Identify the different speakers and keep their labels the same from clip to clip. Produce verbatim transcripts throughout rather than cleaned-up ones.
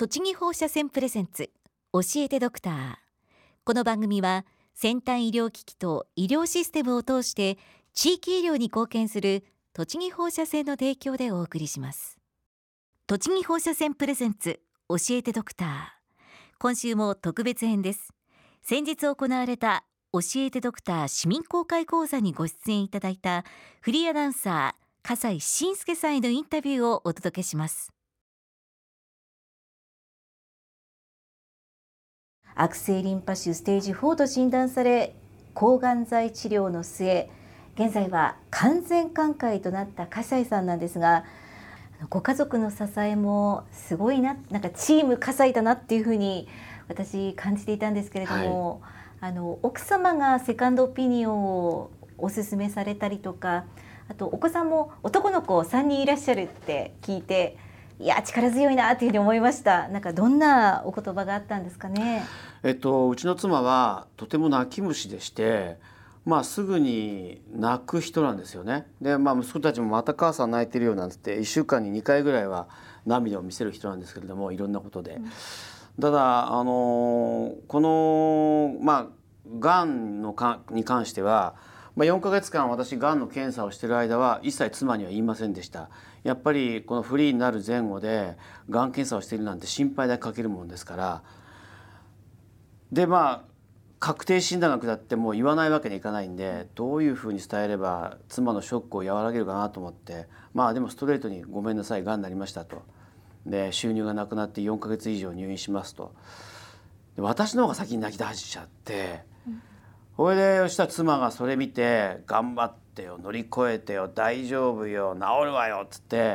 Speaker 1: 栃木放射線プレゼンツ教えてドクター。この番組は先端医療機器と医療システムを通して地域医療に貢献する栃木放射線の提供でお送りします。栃木放射線プレゼンツ教えてドクター、今週も特別編です。先日行われた教えてドクター市民公開講座にご出演いただいたフリーアナウンサー笠井信介さんへのインタビューをお届けします。悪性リンパ腫ステージフォーと診断され、抗がん剤治療の末、現在は完全寛解となった笠井さんなんですが、ご家族の支えもすごいな、なんかチーム笠井だなっていうふうに私感じていたんですけれども、はい、あの奥様がセカンドオピニオンをお勧めされたりとか、あとお子さんも男の子さんにんいらっしゃるって聞いて、いや力強いなというふうに思いました。なんかどんなお言葉があったんですかね。
Speaker 2: えっと、うちの妻はとても泣き虫でして、まあ、すぐに泣く人なんですよね。で、まあ、息子たちもまた母さん泣いてるよなんて言っていっしゅうかんににかいぐらいは涙を見せる人なんですけれども、いろんなことで、うん、ただあのこのまあがんのかに関しては、まあ、よんかげつかん私がんの検査をしている間は一切妻には言いませんでした。やっぱりこのフリーになる前後でがん検査をしているなんて心配だけかけるもんですから、でまあ確定診断が下っても言わないわけにいかないんで、どういうふうに伝えれば妻のショックを和らげるかなと思って、まあでもストレートにごめんなさい、がんになりましたと、で収入がなくなってよんかげつ以上入院しますと、で私の方が先に泣き出しちゃって、それでそしたら妻がそれ見て、頑張ってよ、乗り越えてよ、大丈夫よ、治るわよっつって、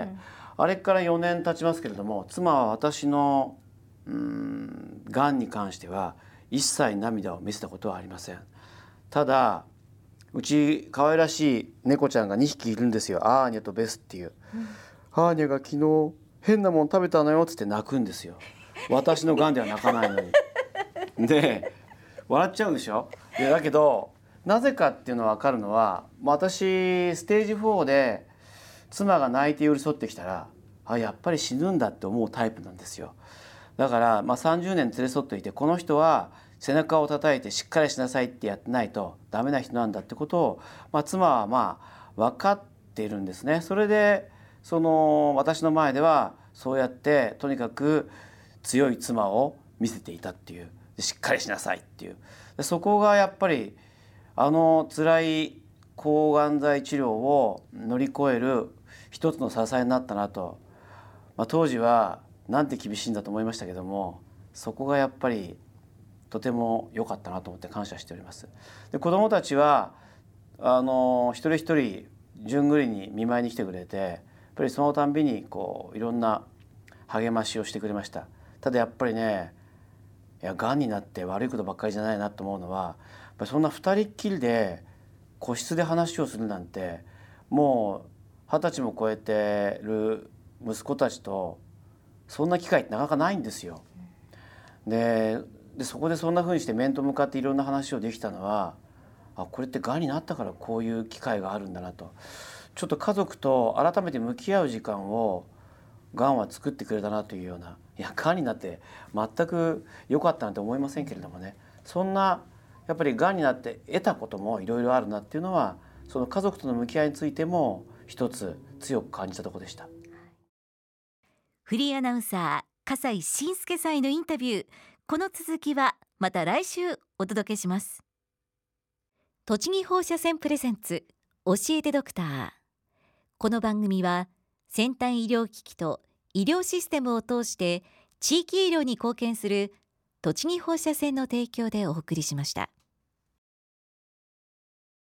Speaker 2: うん、あれからよねん経ちますけれども、妻は私のうーんがんに関しては一切涙を見せたことはありません。ただうち可愛らしい猫ちゃんがにひきいるんですよ。アーニャとベスっていう、うん、アーニャが昨日変なもん食べたのよっつって泣くんですよ。私のがんでは泣かないのにで笑っちゃうでしょ。いやだけどなぜかっていうのは分かるのは、私ステージフォーで妻が泣いて寄り添ってきたら、あやっぱり死ぬんだって思うタイプなんですよ。だから、まあ、さんじゅうねん連れ添っていて、この人は背中を叩いてしっかりしなさいってやってないとダメな人なんだってことを、まあ、妻はまあ分かっているんですね。それでその私の前ではそうやってとにかく強い妻を見せていたっていう、しっかりしなさいっていう、そこがやっぱりあの辛い抗がん剤治療を乗り越える一つの支えになったなと、まあ、当時はなんて厳しいんだと思いましたけども、そこがやっぱりとても良かったなと思って感謝しております。で子どもたちはあの一人一人順繰りに見舞いに来てくれて、やっぱりそのたんびにこういろんな励ましをしてくれました。ただやっぱりね、いやがんになって悪いことばっかりじゃないなと思うのは、やっぱりそんな二人っきりで個室で話をするなんて、もう二十歳も超えてる息子たちとそんな機会ってなかなかないんですよ。で、でそこでそんな風にして面と向かっていろんな話をできたのは、あこれってがんになったからこういう機会があるんだなと、ちょっと家族と改めて向き合う時間をがんは作ってくれたなというような、いやがんになって全く良かったなんて思いませんけれどもね、そんなやっぱりがんになって得たこともいろいろあるなっていうのは、その家族との向き合いについても一つ強く感じたところでした。
Speaker 1: フリーアナウンサー笠井信介さんへのインタビュー、この続きはまた来週お届けします。栃木放射線プレゼンツ教えてドクター。この番組は先端医療機器と医療システムを通して地域医療に貢献する栃木放射線の提供でお送りしました。